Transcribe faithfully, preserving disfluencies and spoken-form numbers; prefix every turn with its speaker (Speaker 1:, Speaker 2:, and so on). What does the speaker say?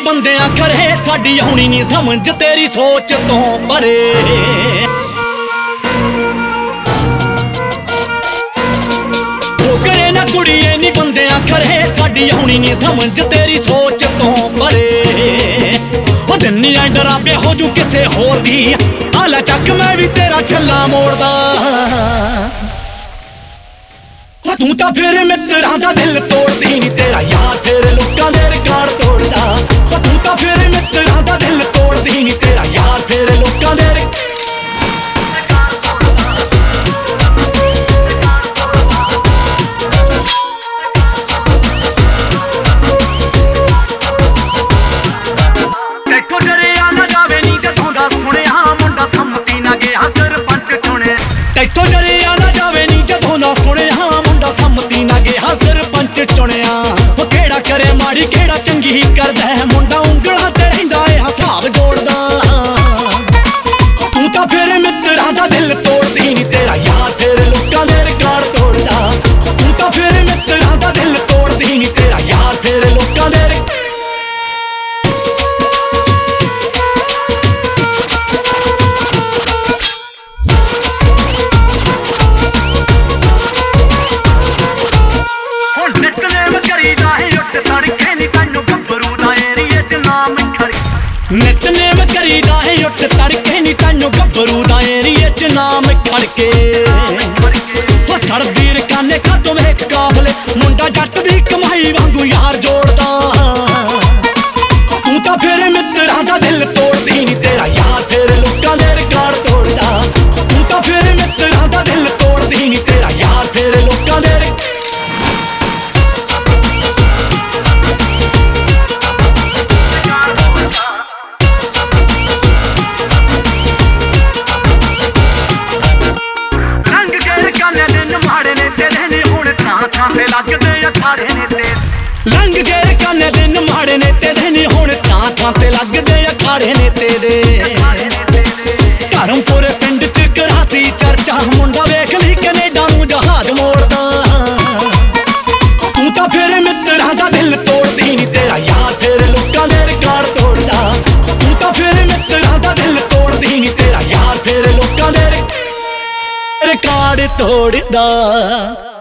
Speaker 1: ਬੰਦਿਆਂ ਖਰੇ ਸਾਡੀ ਆਉਣੀ ਨਹੀਂ ਸਮਝ ਤੇਰੀ ਸੋਚ ਤੋਂ ਪਰੇ ਕਰੇ ਨਾ ਕੁੜੀਏ ਨੀ ਬੰਦਿਆਂ ਖਰੇ ਸਾਡੀ ਆਉਣੀ ਨਹੀਂ ਸਮਝ ਤੇਰੀ ਸੋਚ ਤੋਂ ਪਰੇ ਉਹ ਦਿਨ ਐ ਡਰਾਵੇ ਹੋ ਜੂ ਕਿਸੇ ਹੋਰ ਦੀ ਆਲਾ ਚੱਕ ਮੈਂ ਵੀ ਤੇਰਾ ਛੱਲਾ ਮੋੜਦਾ ਉਹ ਤੂੰ ਤਾਂ ਫਿਰ ਮਿੱਤਰਾਂ ਦਾ ਦਿਲ ਤੋੜਦੀ ਨੀ ਤੇਰਾ ਯਾਰ ਫਿਰ ਲੋਕਾਂ ਦੇ ਰਿਕਾਰਡ ਤੋੜਦਾ ਉਹ ਤੂੰ ਤਾਂ ਫਿਰ ਮਿੱਤਰਾਂ ਦਾ ਦਿਲ ਤੋੜਦੀ ਨੀ ਤੇਰਾ ਯਾਰ ਫਿਰ ਲੋਕਾਂ ਦੇ ਤੈਥੋਂ ਜਰਿਆ ਨਾ ਜਾਵੇ ਨੀ ਜਦੋਂ ਨਾ ਸੁਣਿਆ ਮੁੰਡਾ ਸੰਮਤੀ ਨਾ ਗਿਆ ਸਰਪੰਚ ਚੁਣਿਆ ਉਹ ਕਿਹੜਾ ਕਰੇ ਮਾੜੀ ਕਿਹੜਾ ਚੰਗੀ ਕਰਦਾ ਮੁੰਡਾ ਉਂਗਲਾਂ ਤੇ ਰਹਿੰਦਾ ਏ ਹਿਸਾਬ ਜੋੜਦਾ ਤੂੰ ਤਾਂ ਫਿਰ ਮਿੱਤਰਾਂ ਦਾ ਦਿਲ ਤੋੜਦੀ ਨੀ ਤੇਰਾ ਯਾਰ ਫਿਰ ਲੋਕਾਂ ਦੇ ਰਿਕਾਰਡ ਤੋੜਦਾ ਤੂੰ ਤਾਂ ਫਿਰ ਮਿੱਤਰਾਂ ਦਾ ਦਿਲ ਤੋੜਦੀ ਨੀ ਤੇਰਾ ਯਾਰ ਫਿਰ ਲੋਕਾਂ ਦੇ ਨਿਤਨੇਮ ਕਰੀਦਾ ਹੈ ਉੱਠ ਤੜਕੇ ਨੀ ਤੈਨੂੰ ਗੱਭਰੂ ਦਾ ਏਰੀਏ ਚ ਨਾਮ ਖੜਕੇ ਉਹ ਸੜਦੀ ਰਕਾਨੇ ਖਾਤੋਂ ਵੇਖ ਕਾਫਲੇ ਮੁੰਡਾ ਜੱਟ ਦੀ ਕਮਾਈ ਵਾਂਗੂ ਯਾਰ ਜੋੜਦਾ ਤੂੰ ਤਾਂ ਫਿਰ ਮਿੱਤਰਾਂ ਦਾ ਦਿਲ ਤੋੜਦੀ ਨੀ ਤੇਰਾ ਯਾਰ ਫਿਰ ਲੋਕਾਂ ਦੇ ਰਿਕਾਰਡ ਤੋੜਦਾ ਤੂੰ ਤਾਂ ਫਿਰ ਮਿੱਤਰਾਂ ਦਾ ਦਿਲ ਤੋੜਦੀ ਨੀ ਤੇਰਾ ਯਾਰ ਫਿਰ ਲੋਕਾਂ ਦੇ ਲੰਘ ਗਏ ਕਾਨੇ ਦਿਨ ਮਾੜੇ ਨੇ ਤੇਰੇ ਨੀ ਹੁਣ ਥਾਂ ਥਾਂ ਤੇ ਲੱਗਦੇ ਅਖਾੜੇ ਨੇ ਤੇਰੇ ਧਰਮਪੁਰ ਪਿੰਡ ਚ ਕਰਾਤੀ ਚਰਚਾ ਮੁੰਡਾ ਵੇਖ ਲਈ ਕੈਨੇਡਾ ਨੂੰ ਜਹਾਜ਼ ਮੋੜਦਾ ਤੂੰ ਤਾਂ ਫਿਰ ਮਿੱਤਰਾਂ ਦਾ ਦਿਲ ਤੋੜਦੀ ਨੀ ਤੇਰਾ ਯਾਰ ਫਿਰ ਲੋਕਾਂ ਦੇ ਰਿਕਾਰਡ ਤੋੜਦਾ ਤੂੰ ਤਾਂ ਫਿਰ ਮਿੱਤਰਾਂ ਦਾ ਦਿਲ ਤੋੜਦੀ ਨੀ ਤੇਰਾ ਯਾਰ ਫਿਰ ਲੋਕਾਂ ਦੇ ਰਿਕਾਰਡ ਤੋੜਦਾ